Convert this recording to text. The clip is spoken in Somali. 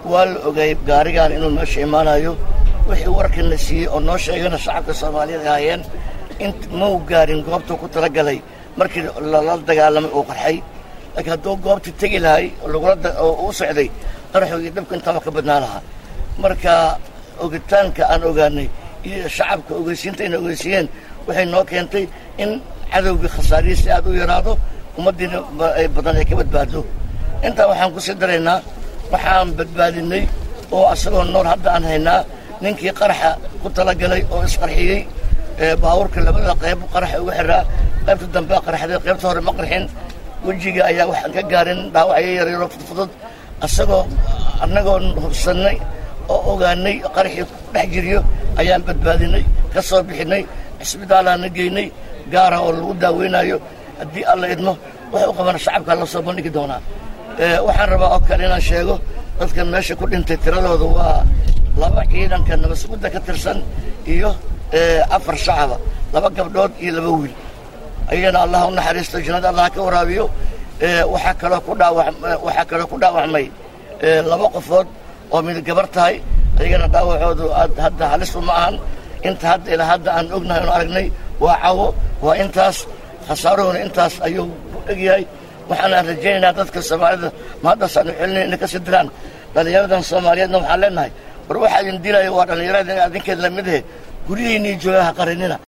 waa la ogay gaarigaan inuu meesha imaanayo wixii warkana siiyey oo noo sheegana shacabka soomaaliyeed ay hayeen mau gaarin goobtuu ku talagalay markii lala dagaalamay uu qarxay laakiin hadduu goobtii tegi lahay oo u socday qaraxoogii dhabka intaaba ka badnaa lahaa marka ogitaanka aan ogaanay iyo shacabka ogeysiinta inay ogeysiiyeen waxay noo keentay in cadowgii khasaarihiisi aad u yaraado ummaddiina badan ay ka badbaado intaa waxaan ku sii daraynaa waxaan badbaadinay oo asagoo nool hadda aan haynaa ninkii qaraxa ku talagalay oo isqarxiyey baabuurka labada qayb qaraxa uga xiraa qaybta dambe qaraxday qaybta hore ma qarxin wejiga ayaa waxaan ka gaarin dhaawacyo yaryaro fudfudud asagoo annagoo hubsannay oo ogaanay qaraxii dhex jiriyo ayaan badbaadinay ka soo bixinay cisbitaalaana geynay gaara oo lagu daaweynayo haddii alla idmo wax u qabana shacabkaa la soo bandhigi doonaa waxaan rabaa oo kale inaan sheego dadka meesha ku dhintay tiradooda waa 2 ciidanka nabadgudda ka tirsan iyo 4 shacaba 2 gabdhood iyo 2 wiil ayana allah u naxariisto jannada allah ka waraabiyo waxaa kaloo ku dhaawacmay 2 qofood oo mid gabar tahay ayagana dhaawacoodu hadda halis uma ahan inta hadda ilaa hadda aan ognahay oo aragnay waa cawo waa intaas khasaaruhuna intaas ayuu ku egyahay waxaan rajaynaynaa dadka Soomaalida ma hadda saan xilin in ka sidraan dhalinyaradan Soomaaliyeedna waxaan leenahay war waxa idin dilay waa dhalinyarada adinkeed la mid ah gurihiinii joogaha qaranina